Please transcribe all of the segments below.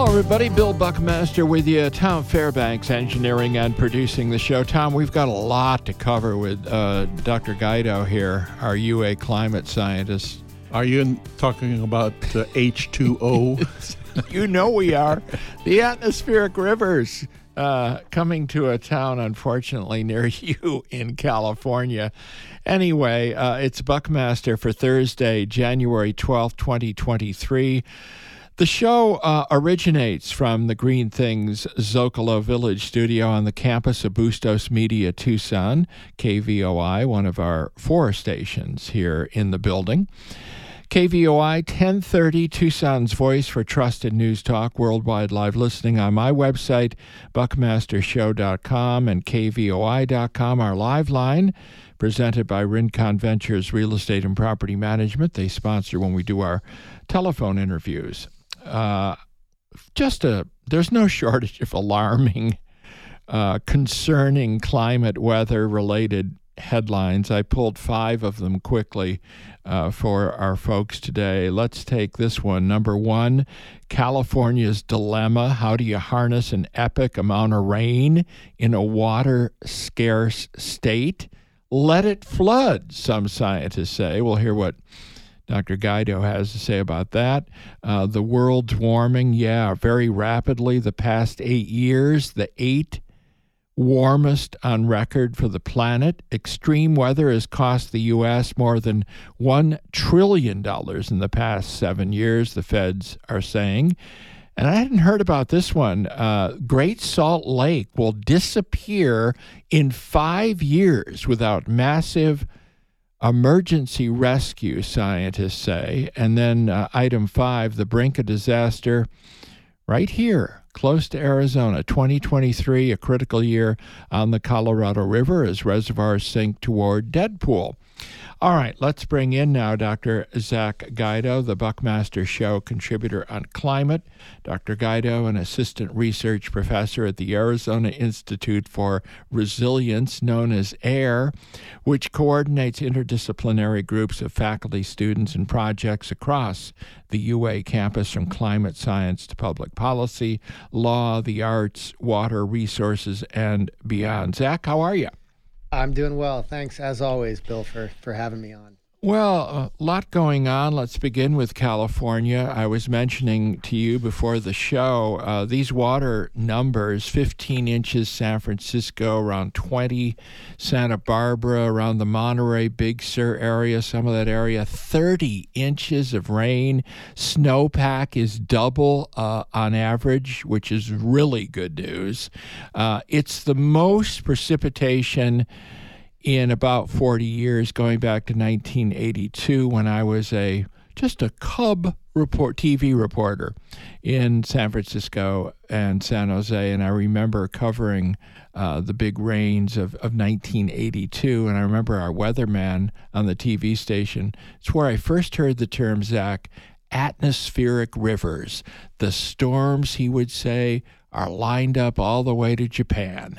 Hello, everybody. Bill Buckmaster with you, Tom Fairbanks, engineering and producing the show. Tom, we've got a lot to cover with Dr. Guido here, our UA climate scientist. Are you talking about H2O? You know we are. The atmospheric rivers coming to a town, unfortunately, near you in California. Anyway, it's Buckmaster for Thursday, January 12th, 2023. The show originates from the Green Things Zocalo Village studio on the campus of Bustos Media Tucson, KVOI, one of our 4 stations here in the building. KVOI 1030, Tucson's voice for trusted news talk, worldwide live listening on my website, buckmastershow.com and kvoi.com. Our live line, presented by Rincon Ventures Real Estate and Property Management. They sponsor when we do our telephone interviews. There's no shortage of alarming, concerning climate weather-related headlines. I pulled 5 of them quickly for our folks today. Let's take this one. Number 1, California's dilemma. How do you harness an epic amount of rain in a water-scarce state? Let it flood, some scientists say. We'll hear what Dr. Guido has to say about that. The world's warming, very rapidly. The past 8 years, the 8 warmest on record for the planet. Extreme weather has cost the U.S. more than $1 trillion in the past 7 years, the feds are saying. And I hadn't heard about this one. Great Salt Lake will disappear in 5 years without massive emergency rescue, scientists say. And then item 5, the brink of disaster right here, close to Arizona. 2023, a critical year on the Colorado River as reservoirs sink toward Deadpool. All right, let's bring in now Dr. Zach Guido, the Buckmaster Show contributor on climate. Dr. Guido, an assistant research professor at the Arizona Institute for Resilience, known as AIR, which coordinates interdisciplinary groups of faculty, students, and projects across the UA campus, from climate science to public policy, law, the arts, water, resources, and beyond. Zach, how are you? I'm doing well. Thanks, as always, Bill, for having me on. Well, a lot going on. Let's begin with California. I was mentioning to you before the show, these water numbers, 15 inches San Francisco, around 20 Santa Barbara, around the Monterey, Big Sur area, some of that area, 30 inches of rain. Snowpack is double on average, which is really good news. It's the most precipitation in about 40 years, going back to 1982, when I was just a cub TV reporter in San Francisco and San Jose, and I remember covering the big rains of 1982, and I remember our weatherman on the TV station. It's where I first heard the term, Zach, atmospheric rivers. The storms, he would say, are lined up all the way to Japan.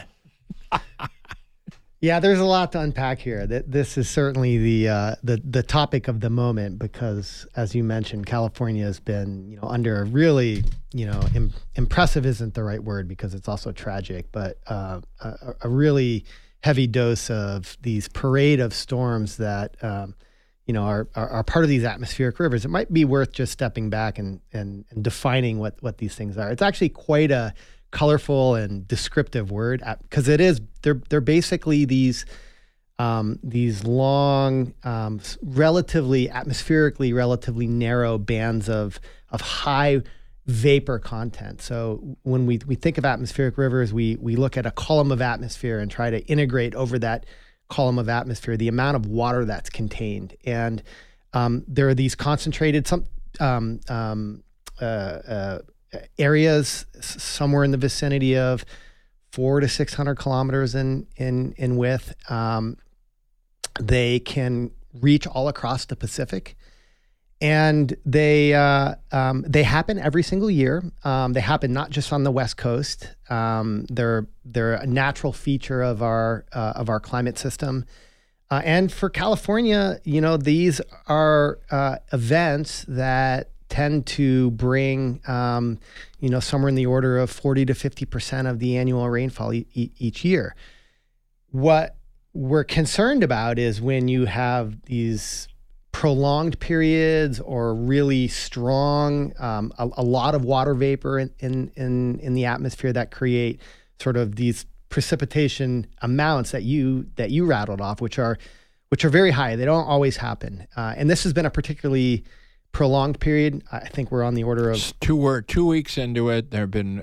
Yeah, there's a lot to unpack here. This is certainly the topic of the moment because, as you mentioned, California has been under a really impressive isn't the right word because it's also tragic, but a really heavy dose of these parade of storms that are part of these atmospheric rivers. It might be worth just stepping back and defining what these things are. It's actually quite a colorful and descriptive word because they're basically these long, atmospherically relatively narrow bands of high vapor content. So when we think of atmospheric rivers, we look at a column of atmosphere and try to integrate over that column of atmosphere the amount of water that's contained. And there are these concentrated areas somewhere in the vicinity of 400 to 600 kilometers in width. They can reach all across the Pacific, and they happen every single year. They happen not just on the West Coast. They're a natural feature of our climate system. And for California, these are events that tend to bring, somewhere in the order of 40 to 50% of the annual rainfall each year. What we're concerned about is when you have these prolonged periods or really strong, a lot of water vapor in the atmosphere that create sort of these precipitation amounts that you rattled off, which are very high. They don't always happen, and this has been a particularly prolonged period. I think we're on the order of we're 2 weeks into it. There have been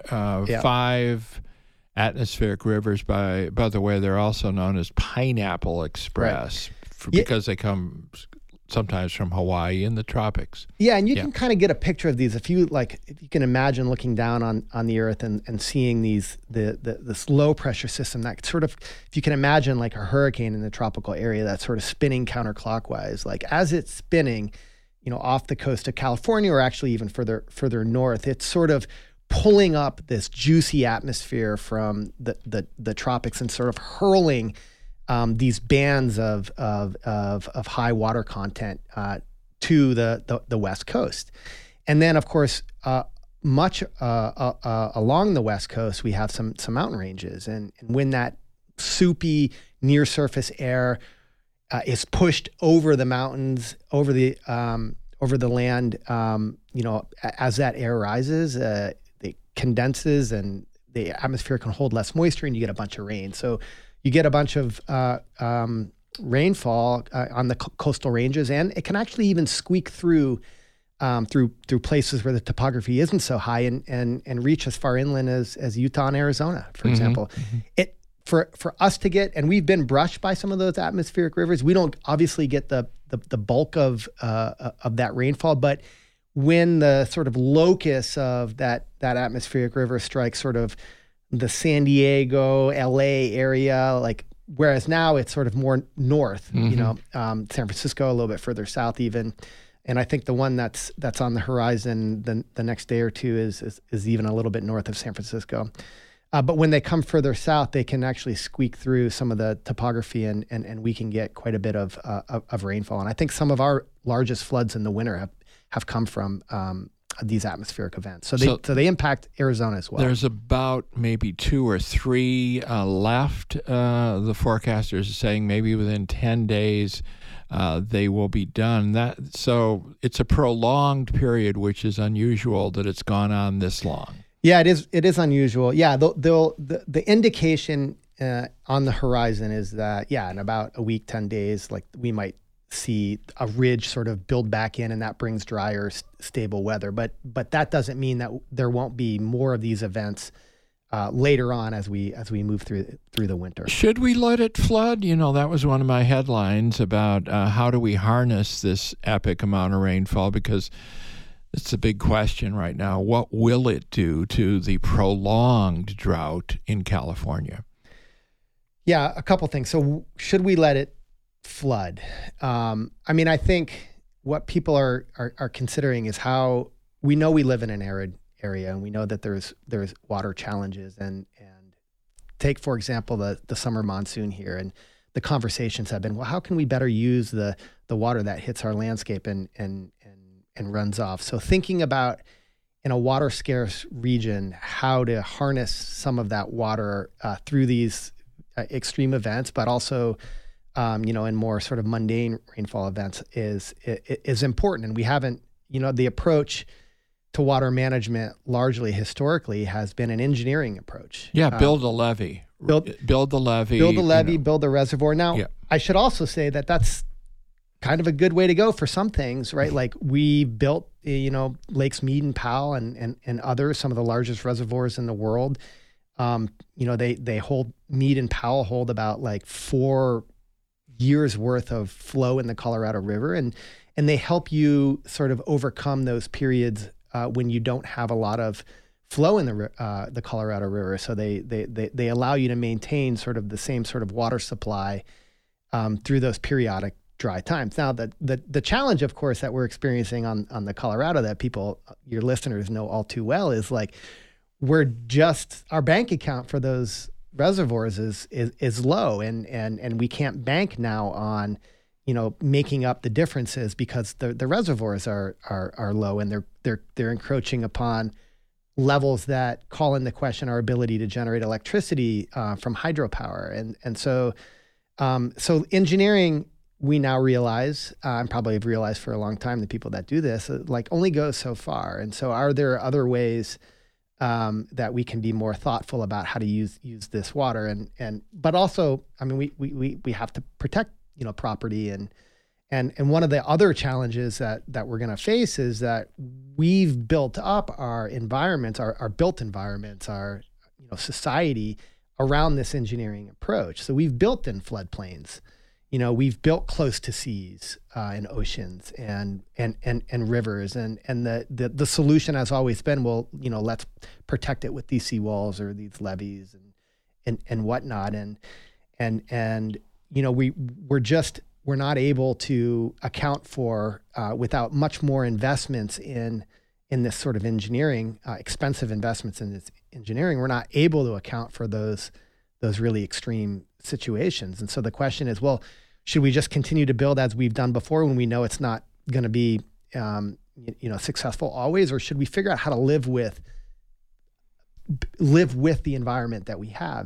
5 atmospheric rivers. By the way, they're also known as Pineapple Express because they come sometimes from Hawaii in the tropics. Yeah, and you can kind of get a picture of these if you can imagine looking down on the earth and seeing this low pressure system that sort of, if you can imagine like a hurricane in the tropical area that's sort of spinning counterclockwise, like as it's spinning, off the coast of California or actually even further north, it's sort of pulling up this juicy atmosphere from the tropics and sort of hurling these bands of high water content to the West Coast. And then, of course, much along the West Coast, we have some mountain ranges. And when that soupy near surface air is pushed over the mountains, over the land, as that air rises, it condenses and the atmosphere can hold less moisture and you get a bunch of rain. So you get a bunch of rainfall on the coastal ranges, and it can actually even squeak through places where the topography isn't so high and reach as far inland as Utah and Arizona, for example. It for us to get, and we've been brushed by some of those atmospheric rivers. We don't obviously get the bulk of that rainfall, but when the sort of locus of that atmospheric river strikes sort of the San Diego, LA area, like, whereas now it's sort of more north, San Francisco, a little bit further south even. And I think the one that's on the horizon the next day or two is even a little bit north of San Francisco. But when they come further south, they can actually squeak through some of the topography and we can get quite a bit of rainfall. And I think some of our largest floods in the winter have come from these atmospheric events. So they impact Arizona as well. There's about maybe 2 or 3 left. The forecasters are saying maybe within 10 days they will be done. So it's a prolonged period, which is unusual that it's gone on this long. Yeah, it is unusual. Yeah, the indication on the horizon is that, in about a week, 10 days, like we might see a ridge sort of build back in, and that brings drier, stable weather. But that doesn't mean that there won't be more of these events later on as we move through the winter. Should we let it flood? That was one of my headlines about how do we harness this epic amount of rainfall, because it's a big question right now. What will it do to the prolonged drought in California? Yeah, a couple things. So should we let it flood? I think what people are considering is how we know we live in an arid area, and we know that there's water challenges. And take, for example, the summer monsoon here, and the conversations have been, well, how can we better use the water that hits our landscape and runs off? So thinking about, in a water scarce region, how to harness some of that water through these extreme events, but also in more sort of mundane rainfall events is important. And we haven't, the approach to water management largely historically has been an engineering approach. Yeah, build a levee. Build the levee. Build the levee, build the reservoir. Now, I should also say that that's kind of a good way to go for some things, right? Like we built, Lakes Mead and Powell and others, some of the largest reservoirs in the world. They hold, Mead and Powell hold about like 4 years worth of flow in the Colorado River, and they help you sort of overcome those periods when you don't have a lot of flow in the Colorado River. So they allow you to maintain sort of the same sort of water supply through those periodic dry times. Now, the challenge, of course, that we're experiencing on the Colorado that your listeners know all too well is like our bank account for those reservoirs is low, and we can't bank now on making up the differences because the reservoirs are low, and they're encroaching upon levels that call into question our ability to generate electricity from hydropower. And so engineering, we now realize, and probably have realized for a long time, the people that do this, only goes so far. And so are there other ways that we can be more thoughtful about how to use this water? But also, I mean, we have to protect, property. And one of the other challenges that we're going to face is that we've built up our environments, our built environments, our society around this engineering approach. So we've built in floodplains. We've built close to seas and oceans and rivers, and the solution has always been, well, let's protect it with these seawalls or these levees and whatnot, and we're not able to account for without much more investments in this sort of engineering, expensive investments in this engineering. We're not able to account for those really extreme situations. And so the question is, well, should we just continue to build as we've done before when we know it's not going to be, successful always, or should we figure out how to live with the environment that we have?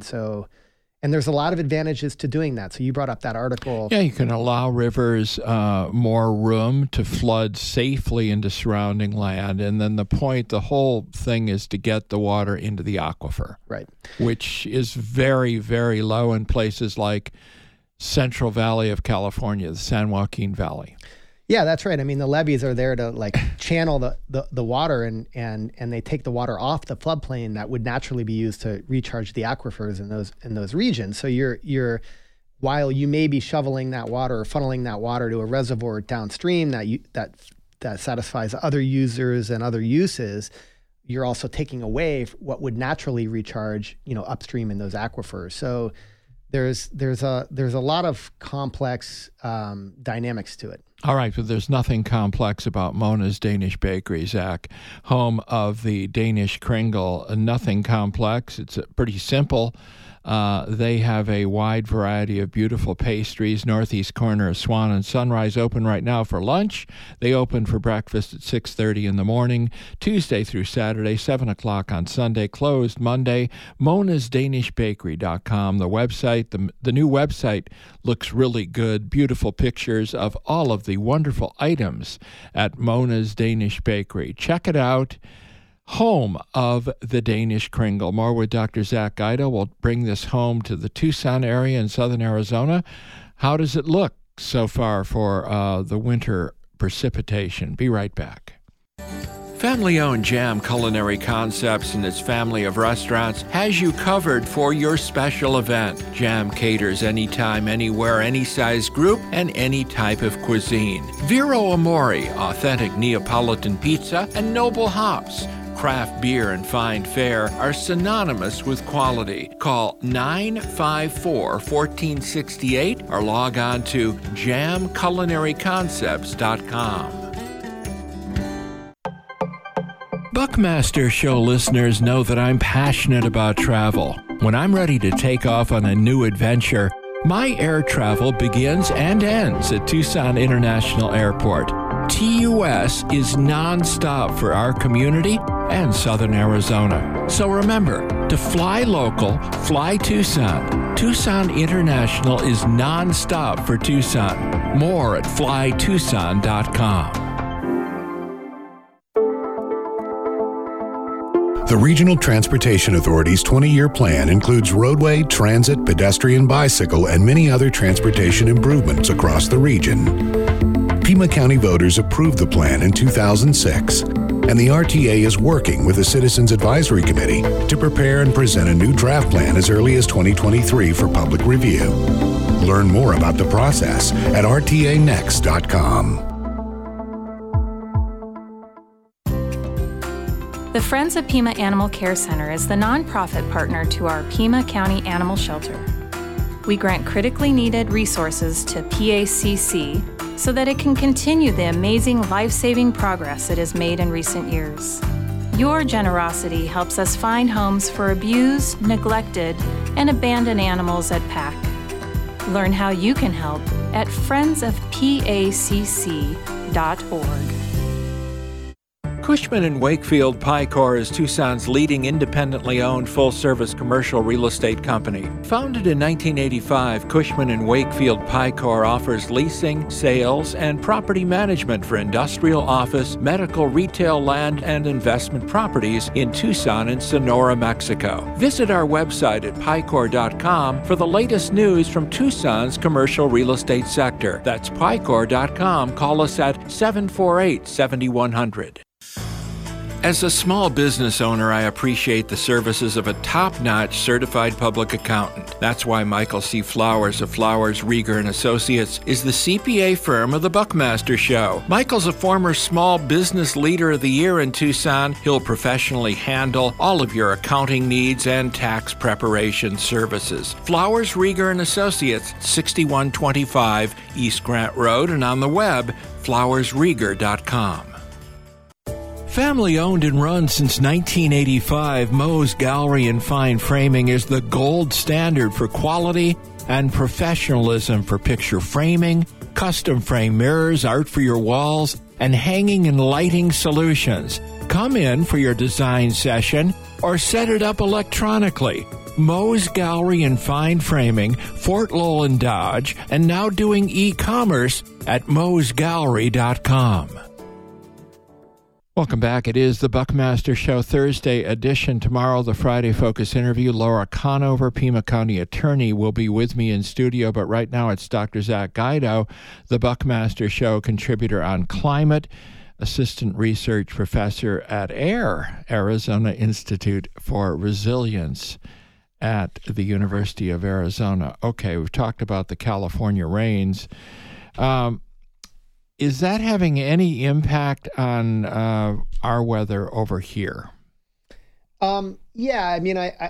And there's a lot of advantages to doing that. So you brought up that article. Yeah, you can allow rivers more room to flood safely into surrounding land. And then the whole thing is to get the water into the aquifer. Right. Which is very, very low in places like Central Valley of California, the San Joaquin Valley. Yeah, that's right. I mean, the levees are there to channel the water and they take the water off the floodplain that would naturally be used to recharge the aquifers in those regions. So you're while you may be shoveling that water or funneling that water to a reservoir downstream that satisfies other users and other uses, you're also taking away what would naturally recharge, upstream in those aquifers. So there's a lot of complex dynamics to it. All right, but there's nothing complex about Mona's Danish Bakery, Zach, home of the Danish Kringle. Nothing complex. It's pretty simple. They have a wide variety of beautiful pastries. Northeast corner of Swan and Sunrise open right now for lunch. They open for breakfast at 6:30 in the morning, Tuesday through Saturday, 7 o'clock on Sunday, closed Monday. monasdanishbakery.com, the website. The new website looks really good. Beautiful pictures of all of the wonderful items at Mona's Danish Bakery. Check it out. Home of the Danish Kringle. More with Dr. Zach Guido. We'll bring this home to the Tucson area in southern Arizona. How does it look so far for the winter precipitation? Be right back. Family-owned Jam Culinary Concepts and its family of restaurants has you covered for your special event. Jam caters anytime, anywhere, any size group, and any type of cuisine. Vero Amore, authentic Neapolitan pizza, and Noble Hops. Craft beer and fine fare are synonymous with quality. Call 954-1468 or log on to jamculinaryconcepts.com. Buckmaster Show listeners know that I'm passionate about travel. When I'm ready to take off on a new adventure, my air travel begins and ends at Tucson International Airport. TUS is nonstop for our community and southern Arizona. So remember, to fly local, fly Tucson. Tucson International is nonstop for Tucson. More at flytucson.com. The Regional Transportation Authority's 20-year plan includes roadway, transit, pedestrian, bicycle, and many other transportation improvements across the region. Pima County voters approved the plan in 2006, and the RTA is working with the Citizens Advisory Committee to prepare and present a new draft plan as early as 2023 for public review. Learn more about the process at rtanext.com. The Friends of Pima Animal Care Center is the nonprofit partner to our Pima County Animal Shelter. We grant critically needed resources to PACC so that it can continue the amazing life-saving progress it has made in recent years. Your generosity helps us find homes for abused, neglected, and abandoned animals at PAC. Learn how you can help at friendsofpacc.org. Cushman & Wakefield Picor is Tucson's leading independently owned full-service commercial real estate company. Founded in 1985, Cushman & Wakefield Picor offers leasing, sales, and property management for industrial, office, medical, retail, land, and investment properties in Tucson and Sonora, Mexico. Visit our website at picor.com for the latest news from Tucson's commercial real estate sector. That's picor.com. Call us at 748-7100. As a small business owner, I appreciate the services of a top-notch certified public accountant. That's why Michael C. Flowers of Flowers, Rieger & Associates is the CPA firm of the Buckmaster Show. Michael's a former Small Business Leader of the Year in Tucson. He'll professionally handle all of your accounting needs and tax preparation services. Flowers, Rieger & Associates, 6125 East Grant Road, and on the web, flowersrieger.com. Family owned and run since 1985, Moe's Gallery and Fine Framing is the gold standard for quality and professionalism for picture framing, custom frame mirrors, art for your walls, and hanging and lighting solutions. Come in for your design session or set it up electronically. Moe's Gallery and Fine Framing, Fort Lowell and Dodge, and now doing e-commerce at moesgallery.com. Welcome back. It is the Buckmaster Show Thursday edition. Tomorrow, the Friday Focus interview. Laura Conover, Pima County attorney, will be with me in studio. But right now, it's Dr. Zach Guido, the Buckmaster Show contributor on climate, assistant research professor at AIR, Arizona Institute for Resilience at the University of Arizona. Okay, we've talked about the California rains. Is that having any impact on our weather over here? Yeah, I mean, I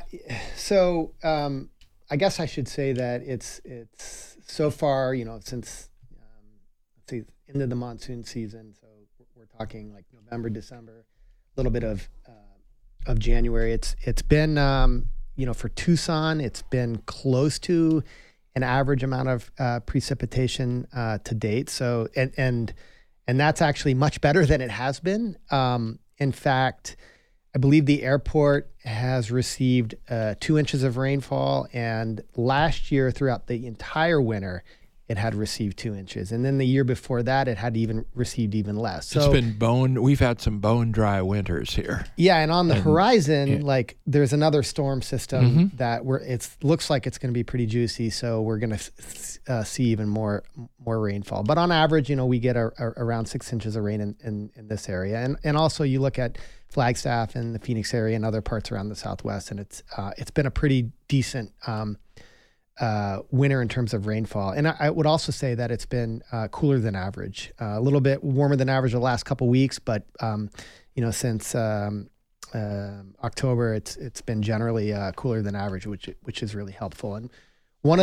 guess I should say that it's so far, since let's see, into the monsoon season. So we're talking like November, December, a little bit of January. It's been for Tucson, it's been close to an average amount of precipitation to date. So and that's actually much better than it has been. In fact, I believe the airport has received 2 inches of rainfall, and last year throughout the entire winter, it had received 2 inches. And then the year before that, it had received even less. So we've had some bone dry winters here. Yeah, and on the horizon, there's another storm system that looks like it's going to be pretty juicy. So we're going to see even more rainfall. But on average, we get around 6 inches of rain in this area. And also you look at Flagstaff and the Phoenix area and other parts around the Southwest, and it's been a pretty decent winter in terms of rainfall. And I would also say that it's been cooler than average, a little bit warmer than average the last couple weeks, but since October, it's been generally cooler than average, which is really helpful. And one of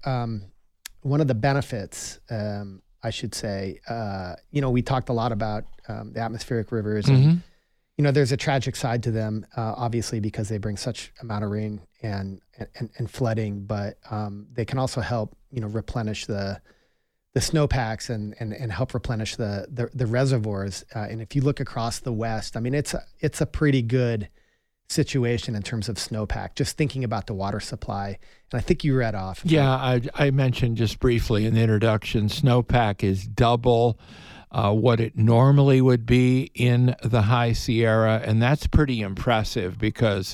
the benefits, I should say, we talked a lot about the atmospheric rivers, and there's a tragic side to them, obviously, because they bring such amount of rain and flooding, but they can also help, replenish the snowpacks and help replenish the reservoirs. And if you look across the West, I mean, it's a pretty good situation in terms of snowpack, just thinking about the water supply. And I think you read off. Yeah, I mentioned just briefly in the introduction, snowpack is double what it normally would be in the High Sierra, and that's pretty impressive because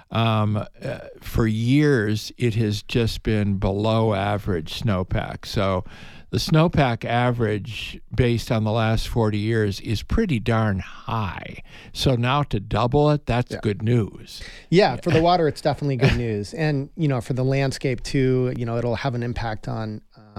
for years it has just been below average snowpack. So the snowpack average based on the last 40 years is pretty darn high. So now to double it, that's good news. Yeah, for the water, it's definitely good news. And, for the landscape too, it'll have an impact on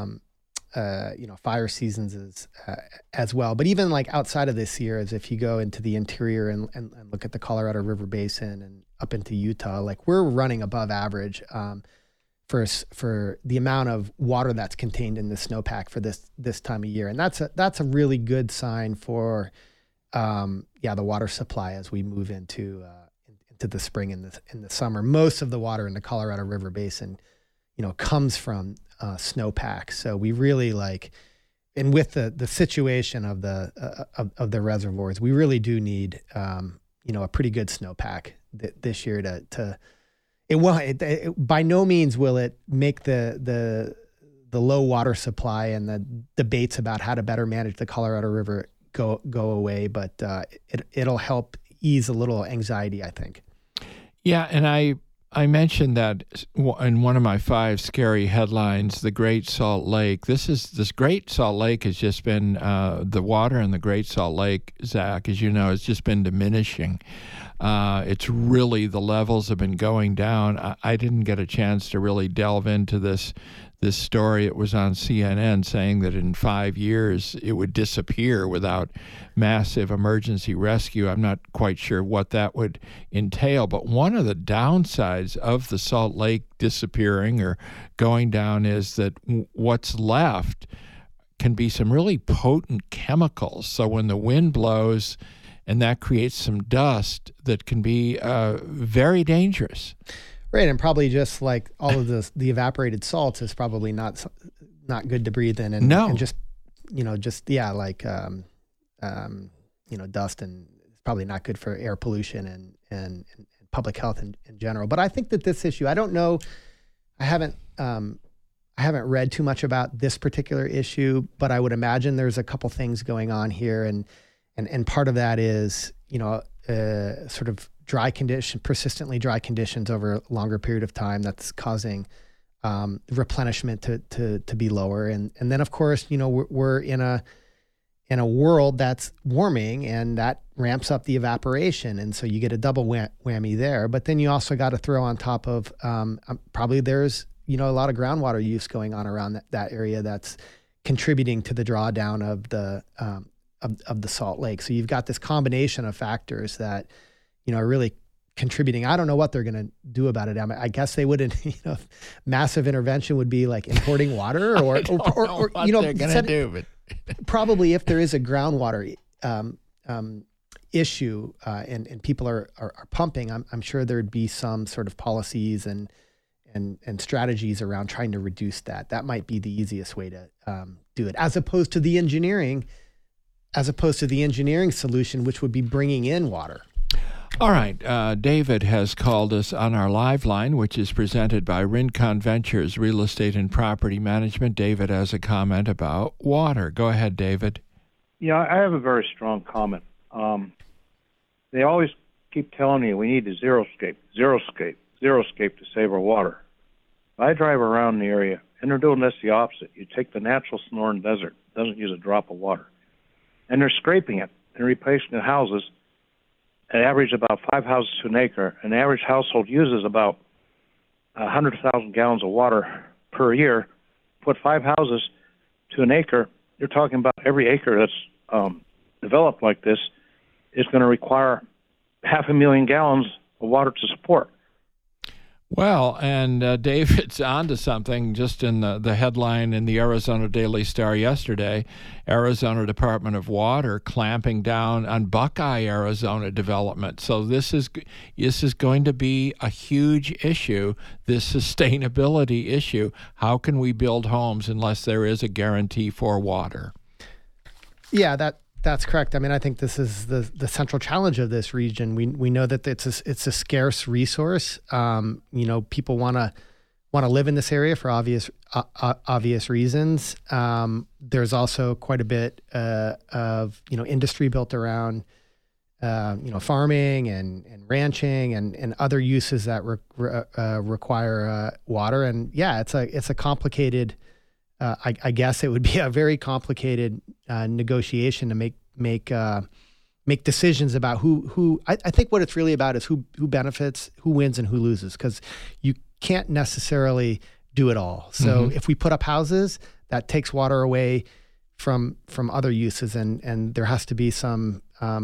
fire seasons as well. But even like outside of this year, as if you go into the interior and look at the Colorado River Basin and up into Utah, like we're running above average for the amount of water that's contained in the snowpack for this time of year. And that's a really good sign for the water supply as we move into the spring and the summer. Most of the water in the Colorado River Basin comes from snowpack. So we really and with the situation of the reservoirs, we really do need a pretty good snowpack this year to. It by no means will it make the low water supply and the debates about how to better manage the Colorado River go away, but it'll help ease a little anxiety, I think. Yeah, and I mentioned that in one of my 5 scary headlines, the Great Salt Lake. This Great Salt Lake has just been the water in the Great Salt Lake, Zach, as you know, has just been diminishing. It's really, the levels have been going down. I didn't get a chance to really delve into this story. It was on CNN saying that in 5 years it would disappear without massive emergency rescue. I'm not quite sure what that would entail, but one of the downsides of the Salt Lake disappearing or going down is that what's left can be some really potent chemicals. So when the wind blows and that creates some dust that can be very dangerous. Right, and probably just like all of the evaporated salts is probably not good to breathe in, and just dust, and it's probably not good for air pollution and public health in general. But I think that this issue, I don't know, I haven't read too much about this particular issue, but I would imagine there's a couple things going on here, and part of that is sort of persistently dry conditions over a longer period of time that's causing replenishment to be lower, and then of course we're in a world that's warming, and that ramps up the evaporation, and so you get a double whammy there. But then you also got to throw on top of probably there's a lot of groundwater use going on around that area that's contributing to the drawdown of the Salt Lake. So you've got this combination of factors that are really contributing. I don't know what they're going to do about it. I guess they wouldn't, massive intervention would be like importing water or they're going to do, but probably if there is a groundwater issue and people are pumping, I'm sure there'd be some sort of policies and strategies around trying to reduce that. That might be the easiest way to do it, as opposed to the engineering solution, which would be bringing in water. All right. David has called us on our live line, which is presented by Rincon Ventures Real Estate and Property Management. David has a comment about water. Go ahead, David. Yeah, I have a very strong comment. They always keep telling you we need a zero-scape to save our water. I drive around the area, and they're doing this the opposite. You take the natural Sonoran Desert, doesn't use a drop of water, and they're scraping it and replacing the houses. An average about 5 houses to an acre. An average household uses about 100,000 gallons of water per year. Put 5 houses to an acre, you're talking about every acre that's developed like this is going to require 500,000 gallons of water to support. Well, and David's onto something. Just in the headline in the Arizona Daily Star yesterday, Arizona Department of Water clamping down on Buckeye, Arizona development. So this is going to be a huge issue, this sustainability issue. How can we build homes unless there is a guarantee for water? Yeah, that's correct. I mean, I think this is the central challenge of this region. We know that it's a scarce resource. People want to live in this area for obvious reasons. There's also quite a bit of industry built around farming and ranching and other uses that require water. And yeah, it's a complicated. I guess it would be a very complicated negotiation to make decisions about who. I think what it's really about is who benefits, who wins, and who loses, because you can't necessarily do it all. So if we put up houses, that takes water away from other uses, and there has to be some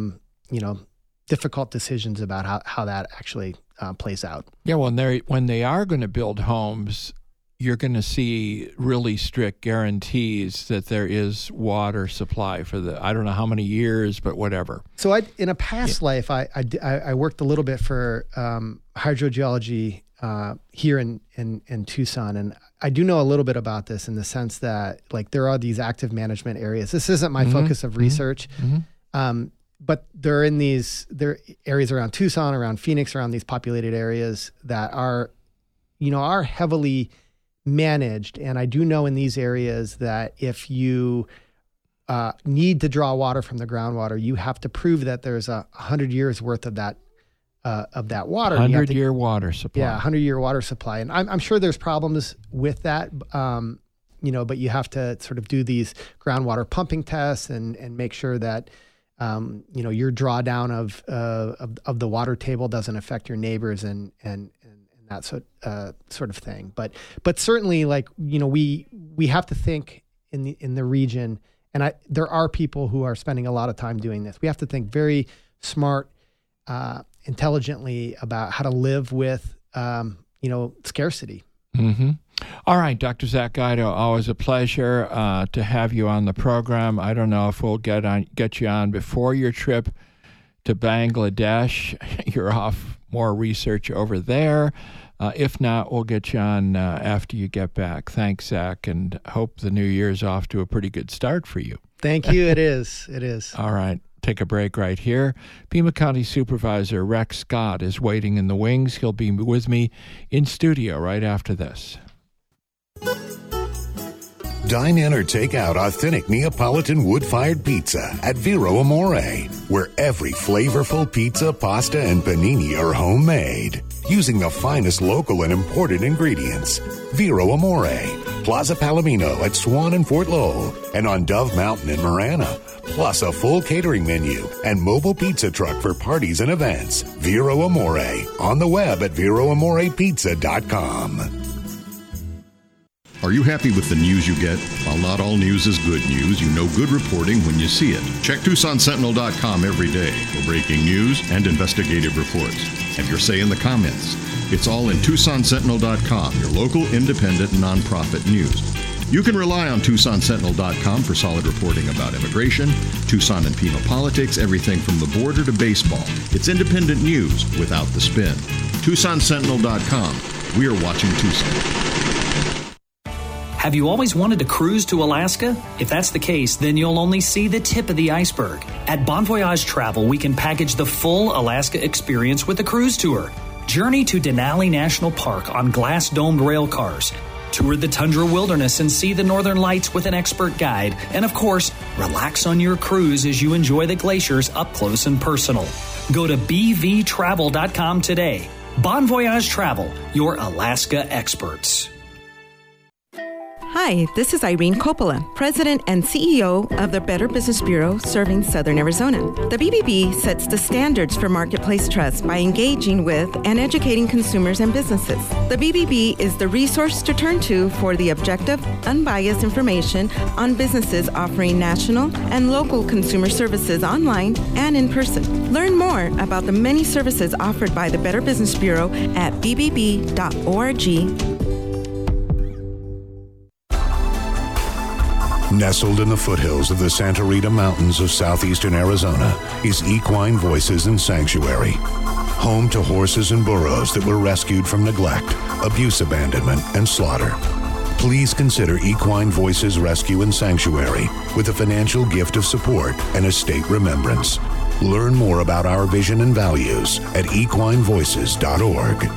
difficult decisions about how that actually plays out. Yeah, when they are going to build homes, you're going to see really strict guarantees that there is water supply for I don't know how many years, but whatever. So in a past life, I worked a little bit for hydrogeology here in Tucson. And I do know a little bit about this in the sense that like there are these active management areas. This isn't my focus of research, but there are areas around Tucson, around Phoenix, around these populated areas that are heavily managed. And I do know in these areas that if you need to draw water from the groundwater, you have to prove that there's 100 years worth of that water. 100-year water supply. Yeah, 100-year water supply. And I'm sure there's problems with that, but you have to sort of do these groundwater pumping tests and make sure that, your drawdown of the water table doesn't affect your neighbors and that sort of thing. But certainly, like, we have to think in the region, and there are people who are spending a lot of time doing this. We have to think very smart, intelligently about how to live with, scarcity. Mm-hmm. All right, Dr. Zach Guido, always a pleasure to have you on the program. I don't know if we'll get you on before your trip to Bangladesh. You're off more research over there. If not, we'll get you on after you get back. Thanks, Zach, and hope the new year's off to a pretty good start for you. Thank you. It is. It is. All right. Take a break right here. Pima County Supervisor Rex Scott is waiting in the wings. He'll be with me in studio right after this. Dine in or take out authentic Neapolitan wood-fired pizza at Vero Amore, where every flavorful pizza, pasta, and panini are homemade, using the finest local and imported ingredients. Vero Amore, Plaza Palomino at Swan and Fort Lowell, and on Dove Mountain in Marana, plus a full catering menu and mobile pizza truck for parties and events. Vero Amore, on the web at VeroAmorePizza.com. Are you happy with the news you get? While not all news is good news, you know good reporting when you see it. Check TucsonSentinel.com every day for breaking news and investigative reports. Have your say in the comments. It's all in TucsonSentinel.com, your local independent nonprofit news. You can rely on TucsonSentinel.com for solid reporting about immigration, Tucson and Pima politics, everything from the border to baseball. It's independent news without the spin. TucsonSentinel.com. We're watching Tucson. Have you always wanted to cruise to Alaska? If that's the case, then you'll only see the tip of the iceberg. At Bon Voyage Travel, we can package the full Alaska experience with a cruise tour. Journey to Denali National Park on glass-domed rail cars. Tour the tundra wilderness and see the northern lights with an expert guide. And of course, relax on your cruise as you enjoy the glaciers up close and personal. Go to bvtravel.com today. Bon Voyage Travel, your Alaska experts. Hi, this is Irene Coppola, President and CEO of the Better Business Bureau serving Southern Arizona. The BBB sets the standards for marketplace trust by engaging with and educating consumers and businesses. The BBB is the resource to turn to for the objective, unbiased information on businesses offering national and local consumer services online and in person. Learn more about the many services offered by the Better Business Bureau at bbb.org. Nestled in the foothills of the Santa Rita Mountains of southeastern Arizona is Equine Voices and Sanctuary. Home to horses and burros that were rescued from neglect, abuse, abandonment, and slaughter. Please consider Equine Voices Rescue and Sanctuary with a financial gift of support and estate remembrance. Learn more about our vision and values at equinevoices.org.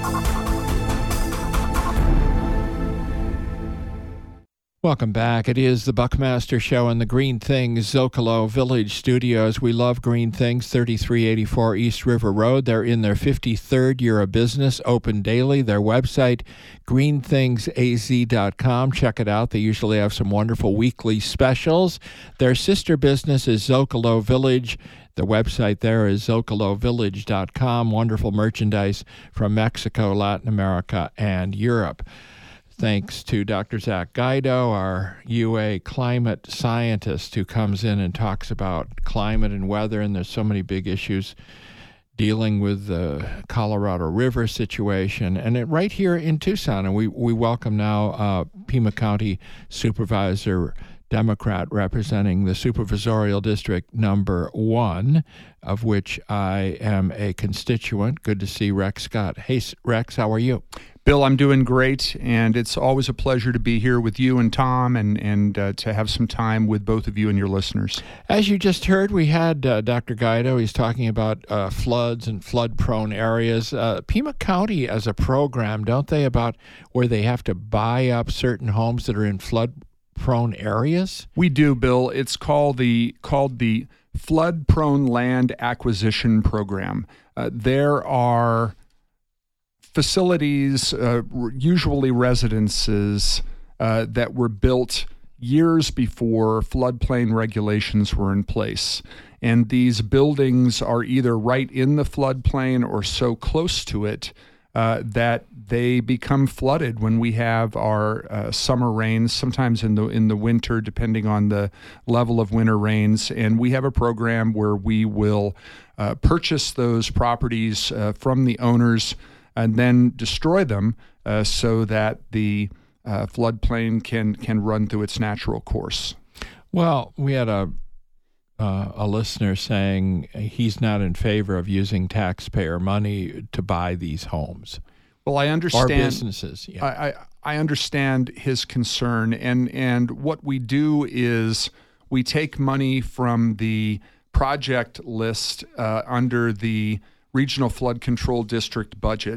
Welcome back. It is the Buckmaster Show in the Green Things Zocalo Village Studios. We love Green Things, 3384 East River Road. They're in their 53rd year of business, open daily. Their website, greenthingsaz.com. Check it out. They usually have some wonderful weekly specials. Their sister business is Zocalo Village. The website there is zocalovillage.com. Wonderful merchandise from Mexico, Latin America, and Europe. Thanks to Dr. Zach Guido, our UA climate scientist, who comes in and talks about climate and weather, and there's so many big issues dealing with the Colorado River situation, and right here in Tucson. And we welcome now Pima County Supervisor, Democrat, representing the Supervisorial District number 1, of which I am a constituent. Good to see Rex Scott. Hey, Rex, how are you? Bill, I'm doing great, and it's always a pleasure to be here with you and Tom and to have some time with both of you and your listeners. As you just heard, we had Dr. Guido. He's talking about floods and flood-prone areas. Pima County as a program, don't they, about where they have to buy up certain homes that are in flood-prone areas? We do, Bill. It's called the Flood-Prone Land Acquisition Program. There are facilities, usually residences, that were built years before floodplain regulations were in place. And these buildings are either right in the floodplain or so close to it that they become flooded when we have our summer rains, sometimes in the winter, depending on the level of winter rains. And we have a program where we will purchase those properties from the owners and then destroy them so that the floodplain can run through its natural course. Well, we had a listener saying he's not in favor of using taxpayer money to buy these homes. Well, I understand. Or businesses. Yeah. I understand his concern, and what we do is we take money from the project list under the Regional Flood Control District budget.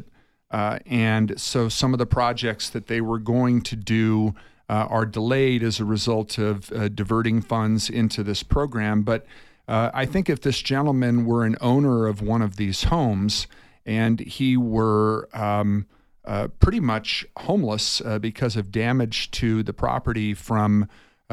And so some of the projects that they were going to do are delayed as a result of diverting funds into this program. But I think if this gentleman were an owner of one of these homes and he were pretty much homeless because of damage to the property from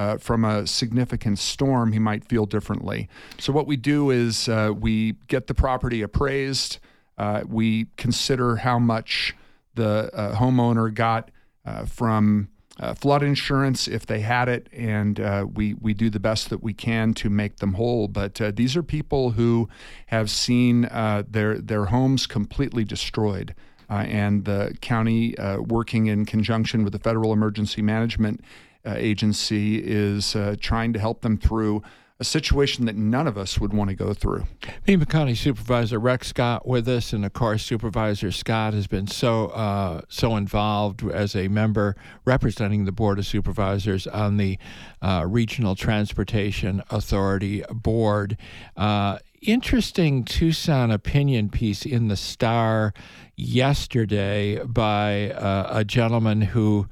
a significant storm, he might feel differently. So what we do is we get the property appraised. We consider how much the homeowner got from flood insurance if they had it, and we do the best that we can to make them whole. But these are people who have seen their homes completely destroyed, and the county, working in conjunction with the Federal Emergency Management Agency, is trying to help them through a situation that none of us would want to go through. Pima County Supervisor Rex Scott with us, and of course Supervisor Scott has been so involved as a member representing the Board of Supervisors on the Regional Transportation Authority Board. Interesting Tucson opinion piece in the Star yesterday by a gentleman who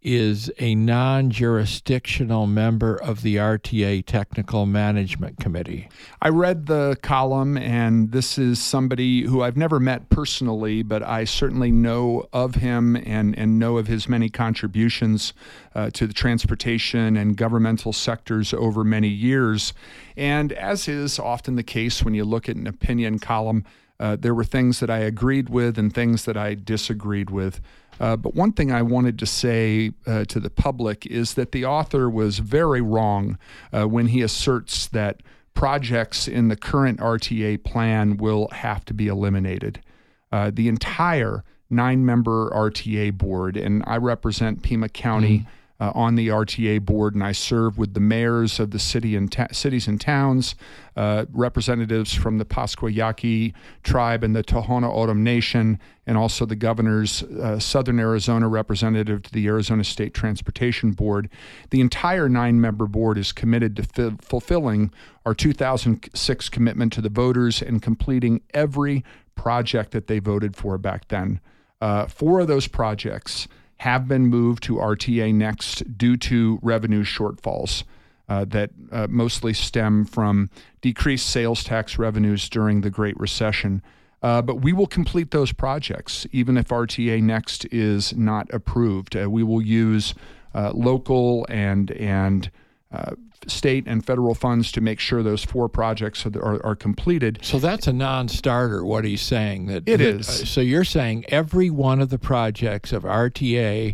is a non-jurisdictional member of the RTA Technical Management Committee. I read the column, and this is somebody who I've never met personally, but I certainly know of him and know of his many contributions to the transportation and governmental sectors over many years. And as is often the case when you look at an opinion column, there were things that I agreed with and things that I disagreed with. But one thing I wanted to say to the public is that the author was very wrong when he asserts that projects in the current RTA plan will have to be eliminated. The entire 9-member RTA board, and I represent Pima County on the RTA board, and I serve with the mayors of the cities and towns, representatives from the Pascua Yaqui tribe and the Tohono O'odham Nation, and also the governor's Southern Arizona representative to the Arizona State Transportation Board. The entire 9-member board is committed to fulfilling our 2006 commitment to the voters and completing every project that they voted for back then. 4 of those projects have been moved to RTA Next due to revenue shortfalls that mostly stem from decreased sales tax revenues during the Great Recession. But we will complete those projects, even if RTA Next is not approved. We will use local and state and federal funds to make sure those 4 projects are completed. So that's a non-starter, what he's saying. It is. So you're saying every one of the projects of RTA,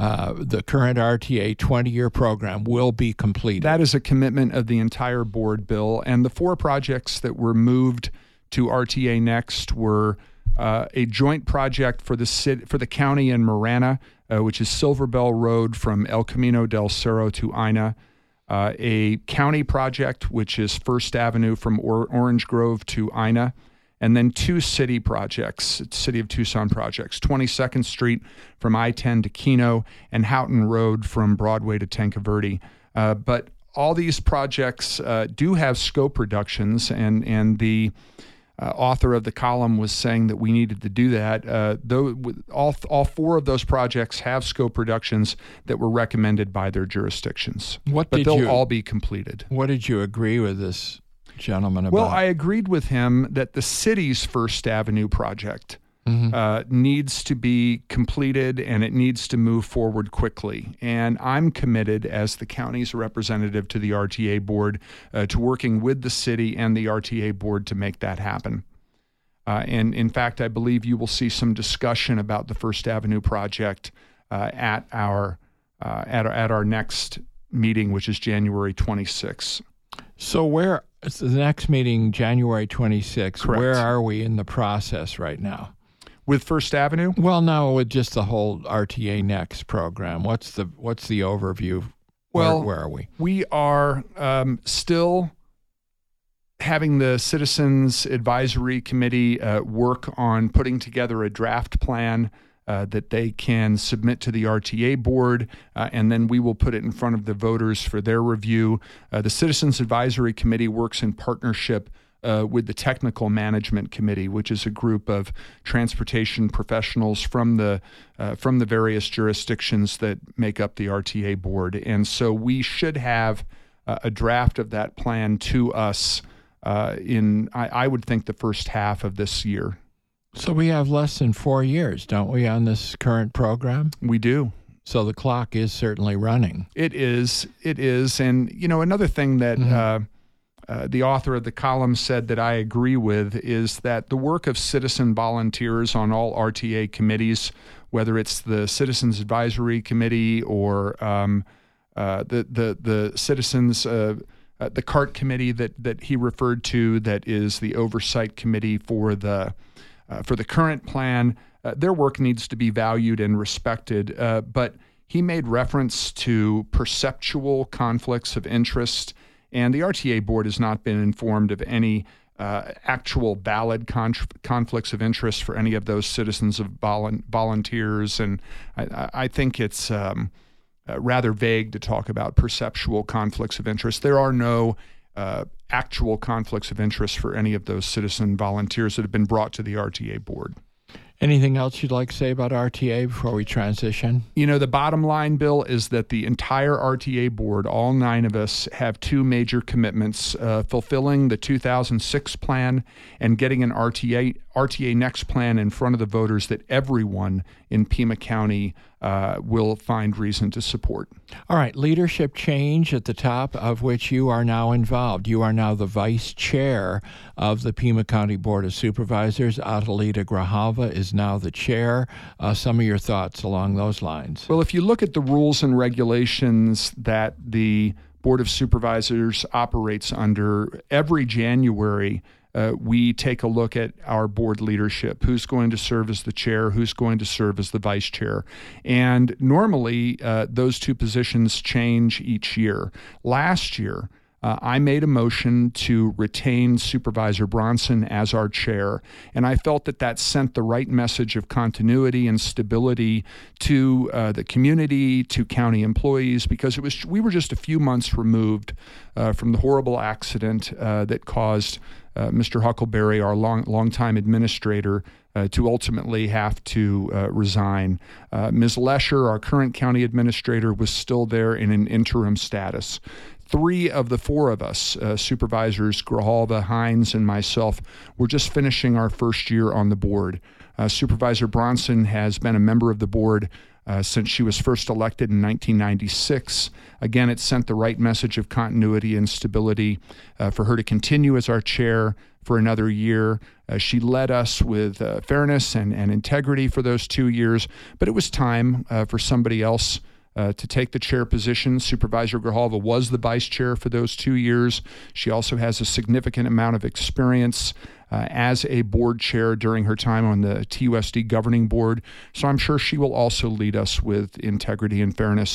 the current RTA 20-year program, will be completed. That is a commitment of the entire board, Bill. And the 4 projects that were moved to RTA Next were a joint project for the county in Marana, which is Silver Bell Road from El Camino del Cerro to Ina. A county project, which is First Avenue from Orange Grove to Ina, and then 2 city projects, City of Tucson projects, 22nd Street from I-10 to Keno and Houghton Road from Broadway to Tanque Verde. But all these projects do have scope reductions, and the author of the column was saying that we needed to do that. Though all 4 of those projects have scope reductions that were recommended by their jurisdictions. But they'll all be completed. What did you agree with this gentleman about? Well, I agreed with him that the city's First Avenue project needs to be completed, and it needs to move forward quickly. And I'm committed as the county's representative to the RTA board to working with the city and the RTA board to make that happen. And in fact, I believe you will see some discussion about the First Avenue project at our next meeting, which is January 26th. So the next meeting, January 26th, Correct. Where are we in the process right now? With First Avenue? Well, no, with just the whole RTA Next program. What's the overview? Well, where are we? We are still having the Citizens Advisory Committee work on putting together a draft plan that they can submit to the RTA board, and then we will put it in front of the voters for their review. The Citizens Advisory Committee works in partnership with the Technical Management Committee, which is a group of transportation professionals from the various jurisdictions that make up the RTA board. And so we should have a draft of that plan to us in, I would think, the first half of this year. So we have less than 4 years, don't we, on this current program? We do. So the clock is certainly running. It is. And, another thing that the author of the column said that I agree with is that the work of citizen volunteers on all RTA committees, whether it's the Citizens Advisory Committee or the Citizens, the CART committee that he referred to, that is the oversight committee for the current plan, their work needs to be valued and respected. But he made reference to perceptual conflicts of interest, and the RTA board has not been informed of any actual valid conflicts of interest for any of those citizens of volunteers. And I think it's rather vague to talk about perceptual conflicts of interest. There are no actual conflicts of interest for any of those citizen volunteers that have been brought to the RTA board. Anything else you'd like to say about RTA before we transition? The bottom line, Bill, is that the entire RTA board, all 9 of us, have 2 major commitments: fulfilling the 2006 plan and getting an RTA Next plan in front of the voters that everyone in Pima County will find reason to support. All right, leadership change at the top, of which you are now involved. You are now the vice chair of the Pima County Board of Supervisors. Adelita Grijalva is now the chair. Some of your thoughts along those lines. Well, if you look at the rules and regulations that the Board of Supervisors operates under, every January we take a look at our board leadership, who's going to serve as the chair, who's going to serve as the vice chair. And normally those 2 positions change each year. Last year, I made a motion to retain Supervisor Bronson as our chair, and I felt that sent the right message of continuity and stability to the community, to county employees, because we were just a few months removed from the horrible accident that caused Mr. Huckleberry, our longtime administrator, to ultimately have to resign. Ms. Lesher, our current county administrator, was still there in an interim status. 3 of the 4 of us, Supervisors Grijalva, Hines, and myself, were just finishing our first year on the board. Supervisor Bronson has been a member of the board since she was first elected in 1996. Again, it sent the right message of continuity and stability for her to continue as our chair for another year. She led us with fairness and integrity for those 2 years, but it was time for somebody else to take the chair position. Supervisor Grijalva was the vice chair for those 2 years. She also has a significant amount of experience as a board chair during her time on the TUSD governing board. So I'm sure she will also lead us with integrity and fairness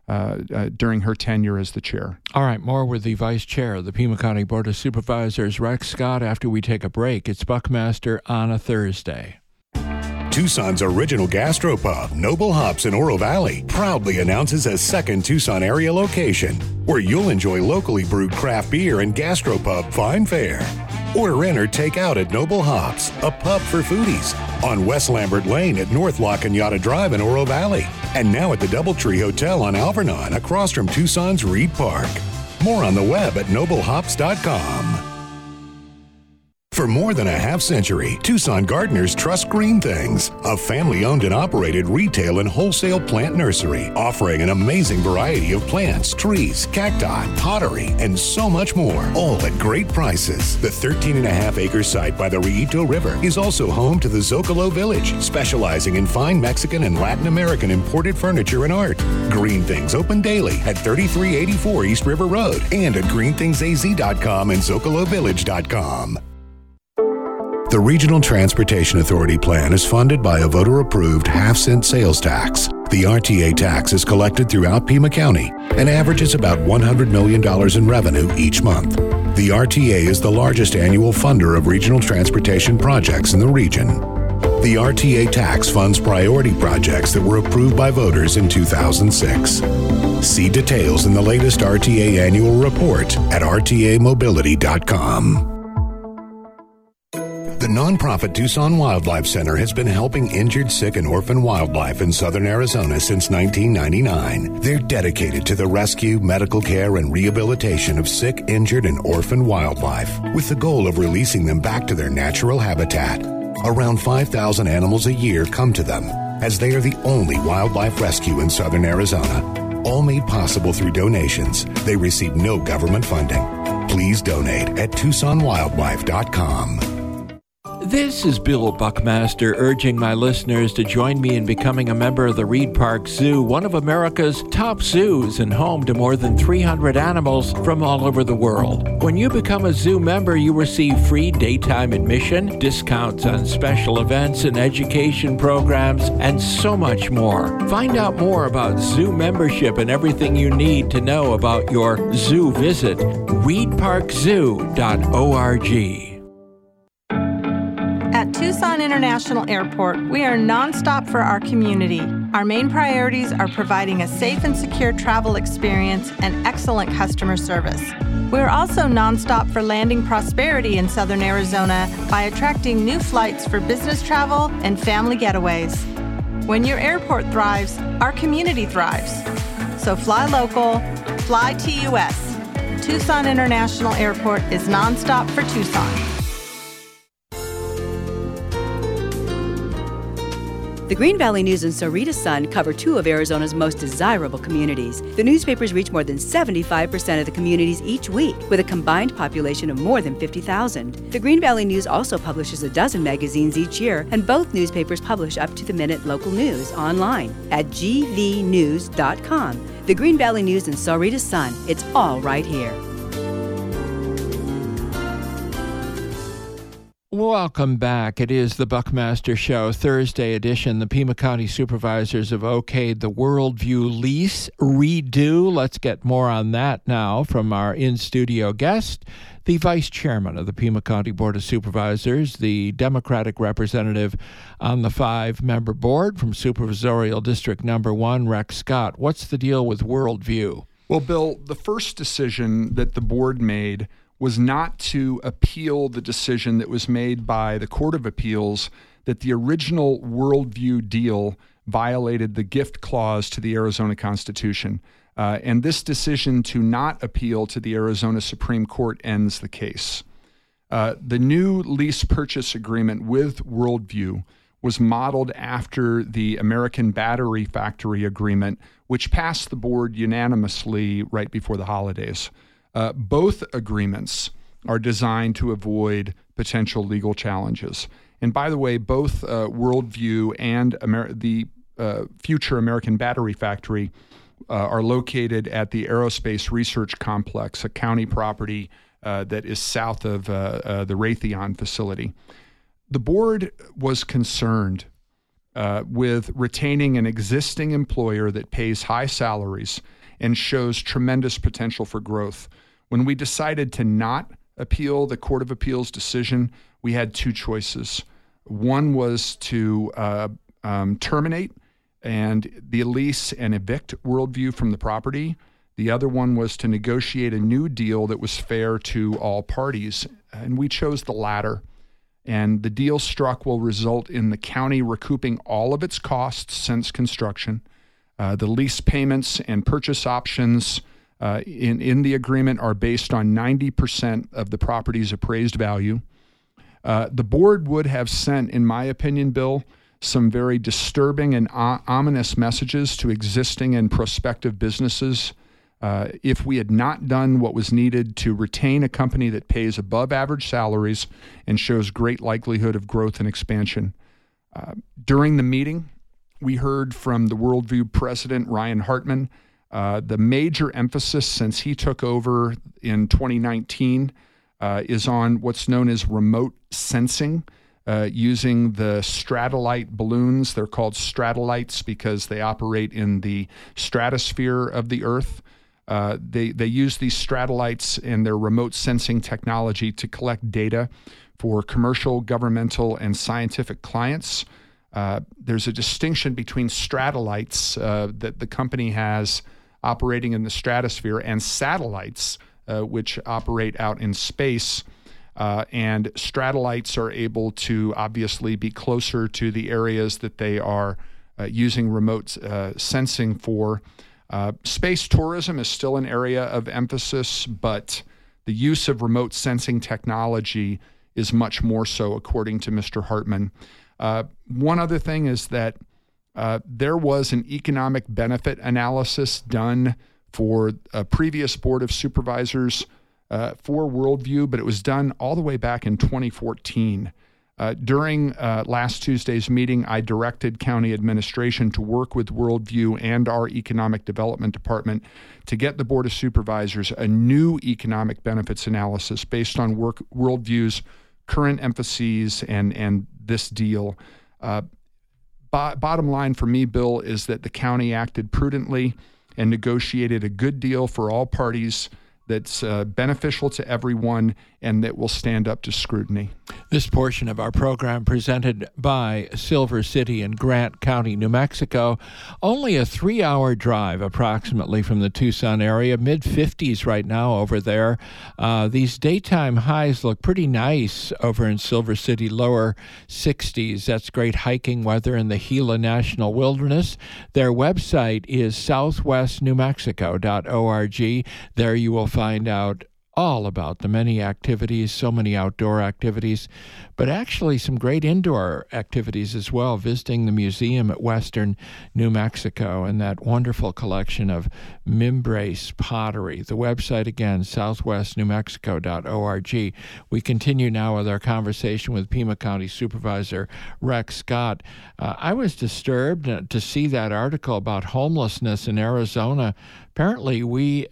during her tenure as the chair. All right, more with the Vice Chair of the Pima County Board of Supervisors, Rex Scott, after we take a break. It's Buckmaster on a Thursday. Tucson's original gastropub, Noble Hops in Oro Valley, proudly announces a second Tucson area location where you'll enjoy locally brewed craft beer and gastropub fine fare. Order in or take out at Noble Hops, a pub for foodies, on West Lambert Lane at North La Cañada Drive in Oro Valley, and now at the Doubletree Hotel on Alvernon across from Tucson's Reed Park. More on the web at noblehops.com. For more than a half-century, Tucson gardeners trust Green Things, a family-owned and operated retail and wholesale plant nursery offering an amazing variety of plants, trees, cacti, pottery, and so much more, all at great prices. The 13.5-acre site by the Rillito River is also home to the Zocalo Village, specializing in fine Mexican and Latin American imported furniture and art. Green Things open daily at 3384 East River Road and at greenthingsaz.com and zocalovillage.com. The Regional Transportation Authority plan is funded by a voter-approved half-cent sales tax. The RTA tax is collected throughout Pima County and averages about $100 million in revenue each month. The RTA is the largest annual funder of regional transportation projects in the region. The RTA tax funds priority projects that were approved by voters in 2006. See details in the latest RTA annual report at rtamobility.com. The nonprofit Tucson Wildlife Center has been helping injured, sick, and orphan wildlife in southern Arizona since 1999. They're dedicated to the rescue, medical care, and rehabilitation of sick, injured, and orphan wildlife, with the goal of releasing them back to their natural habitat. Around 5,000 animals a year come to them, as they are the only wildlife rescue in southern Arizona. All made possible through donations. They receive no government funding. Please donate at TucsonWildlife.com. This is Bill Buckmaster urging my listeners to join me in becoming a member of the Reed Park Zoo, one of America's top zoos and home to more than 300 animals from all over the world. When you become a zoo member, you receive free daytime admission, discounts on special events and education programs, and so much more. Find out more about zoo membership and everything you need to know about your zoo visit. reedparkzoo.org. At Tucson International Airport, we are nonstop for our community. Our main priorities are providing a safe and secure travel experience and excellent customer service. We're also nonstop for landing prosperity in southern Arizona by attracting new flights for business travel and family getaways. When your airport thrives, our community thrives. So fly local, fly TUS. Tucson International Airport is nonstop for Tucson. The Green Valley News and Sahuarita Sun cover two of Arizona's most desirable communities. The newspapers reach more than 75% of the communities each week, with a combined population of more than 50,000. The Green Valley News also publishes a dozen magazines each year, and both newspapers publish up-to-the-minute local news online at gvnews.com. The Green Valley News and Sahuarita Sun, it's all right here. Welcome back. It is the Buckmaster Show, Thursday edition. The Pima County Supervisors have okayed the Worldview lease redo. Let's get more on that now from our in-studio guest, the Vice Chairman of the Pima County Board of Supervisors, the Democratic representative on the 5-member board from Supervisorial District Number 1, Rex Scott. What's the deal with Worldview? Well, Bill, the first decision that the board made was not to appeal the decision that was made by the Court of Appeals that the original Worldview deal violated the gift clause to the Arizona Constitution. And this decision to not appeal to the Arizona Supreme Court ends the case. The new lease purchase agreement with Worldview was modeled after the American Battery Factory agreement, which passed the board unanimously right before the holidays. Both agreements are designed to avoid potential legal challenges. And by the way, both Worldview and the future American Battery Factory are located at the Aerospace Research Complex, a county property that is south of the Raytheon facility. The board was concerned with retaining an existing employer that pays high salaries and shows tremendous potential for growth. When we decided to not appeal the Court of Appeals decision, we had two choices. One was to terminate and the lease and evict Worldview from the property. The other one was to negotiate a new deal that was fair to all parties, and we chose the latter. And the deal struck will result in the county recouping all of its costs since construction. The lease payments and purchase options in the agreement are based on 90% of the property's appraised value. The board would have sent, in my opinion, Bill, some very disturbing and ominous messages to existing and prospective businesses if we had not done what was needed to retain a company that pays above average salaries and shows great likelihood of growth and expansion. During the meeting, we heard from the Worldview president, Ryan Hartman. The major emphasis since he took over in 2019 is on what's known as remote sensing, using the Stratolite balloons. They're called Stratolites because they operate in the stratosphere of the Earth. They use these Stratolites and their remote sensing technology to collect data for commercial, governmental, and scientific clients. There's a distinction between Stratolites that the company has operating in the stratosphere and satellites, which operate out in space. And Stratolites are able to obviously be closer to the areas that they are using remote sensing for. Space tourism is still an area of emphasis, but the use of remote sensing technology is much more so, according to Mr. Hartman. One other thing is that there was an economic benefit analysis done for a previous Board of Supervisors for Worldview, but it was done all the way back in 2014. During last Tuesday's meeting, I directed county administration to work with Worldview and our economic development department to get the Board of Supervisors a new economic benefits analysis based on Worldview's current emphases and this deal. Bottom line for me, Bill, is that the county acted prudently and negotiated a good deal for all parties that's beneficial to everyone and that will stand up to scrutiny. This portion of our program presented by Silver City in Grant County, New Mexico. Only a 3-hour drive approximately from the Tucson area, mid-50s right now over there. These daytime highs look pretty nice over in Silver City, lower 60s. That's great hiking weather in the Gila National Wilderness. Their website is southwestnewmexico.org. There you will find out all about the many activities, so many outdoor activities, but actually some great indoor activities as well, visiting the museum at Western New Mexico and that wonderful collection of Mimbrace pottery. The website again, southwestnewmexico.org. We continue now with our conversation with Pima County Supervisor Rex Scott. I was disturbed to see that article about homelessness in Arizona. Apparently we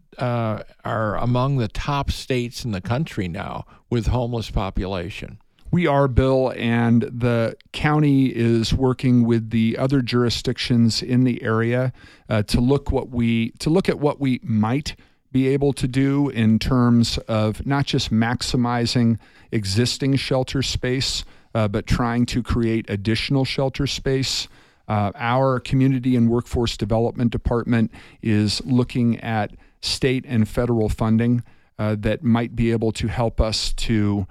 are among the top states in the country now with homeless population. We are, Bill, and the county is working with the other jurisdictions in the area to look at what we might be able to do in terms of not just maximizing existing shelter space, but trying to create additional shelter space. Our Community and Workforce Development Department is looking at state and federal funding that might be able to help us to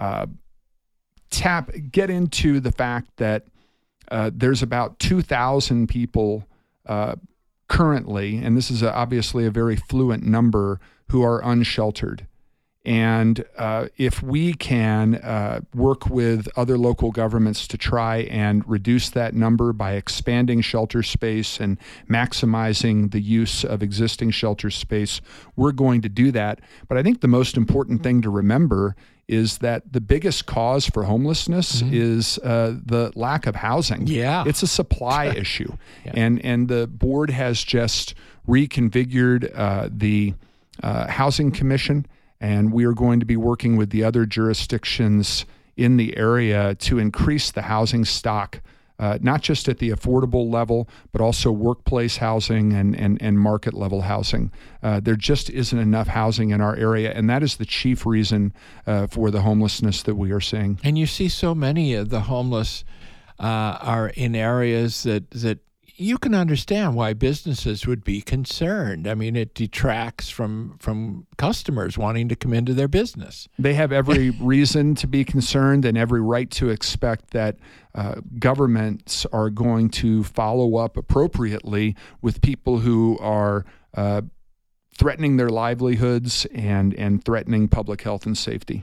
get into the fact that there's about 2,000 people currently, and this is obviously a very fluent number, who are unsheltered. And if we can work with other local governments to try and reduce that number by expanding shelter space and maximizing the use of existing shelter space, we're going to do that. But I think the most important thing to remember is that the biggest cause for homelessness is the lack of housing. Yeah. It's a supply issue. Yeah. And the board has just reconfigured the Housing Commission, and we are going to be working with the other jurisdictions in the area to increase the housing stock not just at the affordable level, but also workplace housing and market level housing. There just isn't enough housing in our area, and that is the chief reason for the homelessness that we are seeing. And you see so many of the homeless are in areas that you can understand why businesses would be concerned. I mean, it detracts from customers wanting to come into their business. They have every reason to be concerned and every right to expect that governments are going to follow up appropriately with people who are threatening their livelihoods and threatening public health and safety.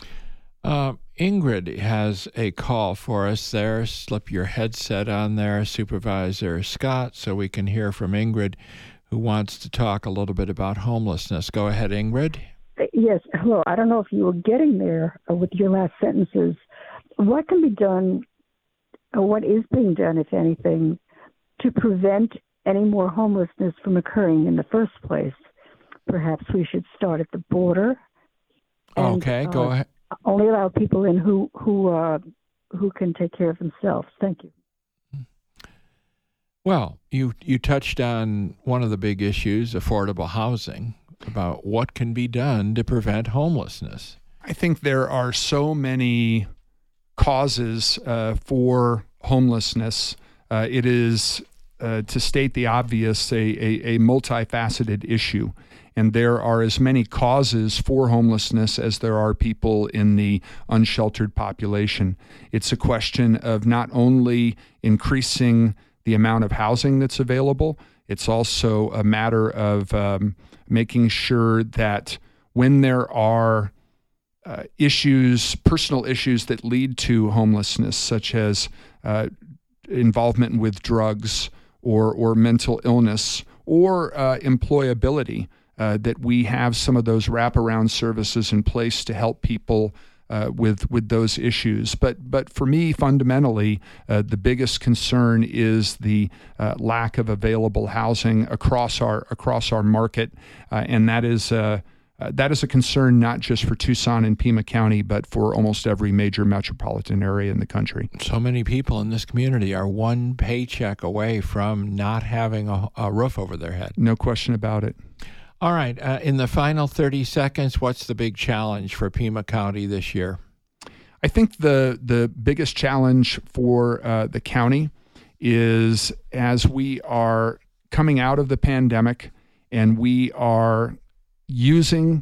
Ingrid has a call for us there. Slip your headset on there, Supervisor Scott, so we can hear from Ingrid, who wants to talk a little bit about homelessness. Go ahead, Ingrid. Yes, hello. I don't know if you were getting there with your last sentences. What can be done, or what is being done, if anything, to prevent any more homelessness from occurring in the first place? Perhaps we should start at the border. Okay, go ahead. Only allow people in who can take care of themselves. Thank you. Well, you touched on one of the big issues, affordable housing, about what can be done to prevent homelessness. I think there are so many causes for homelessness. It is, to state the obvious, a multifaceted issue. And there are as many causes for homelessness as there are people in the unsheltered population. It's a question of not only increasing the amount of housing that's available, it's also a matter of making sure that when there are issues, personal issues that lead to homelessness, such as involvement with drugs or mental illness or employability, that we have some of those wraparound services in place to help people with those issues. But for me, fundamentally, the biggest concern is the lack of available housing across our market, and that is a concern not just for Tucson and Pima County, but for almost every major metropolitan area in the country. So many people in this community are one paycheck away from not having a roof over their head. No question about it. All right. In the final 30 seconds, what's the big challenge for Pima County this year? I think the biggest challenge for the county is, as we are coming out of the pandemic and we are using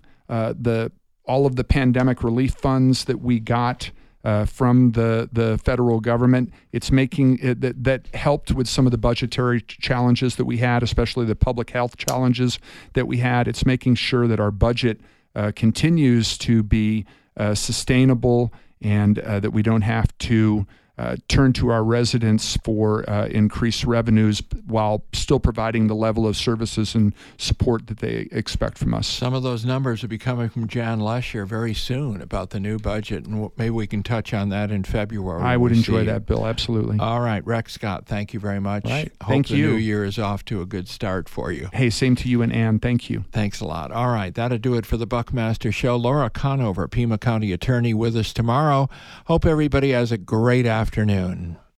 all of the pandemic relief funds that we got from the federal government. It's making it that helped with some of the budgetary challenges that we had, especially the public health challenges that we had. It's making sure that our budget continues to be sustainable and that we don't have to turn to our residents for increased revenues while still providing the level of services and support that they expect from us. Some of those numbers will be coming from John Lesher very soon about the new budget, and maybe we can touch on that in February. I would enjoy that, Bill, absolutely. All right, Rex Scott, thank you very much. Right. Hope the new year is off to a good start for you. Hey, same to you and Ann. Thank you. Thanks a lot. All right, that'll do it for the Buckmaster Show. Laura Conover, Pima County Attorney, with us tomorrow. Hope everybody has a great afternoon.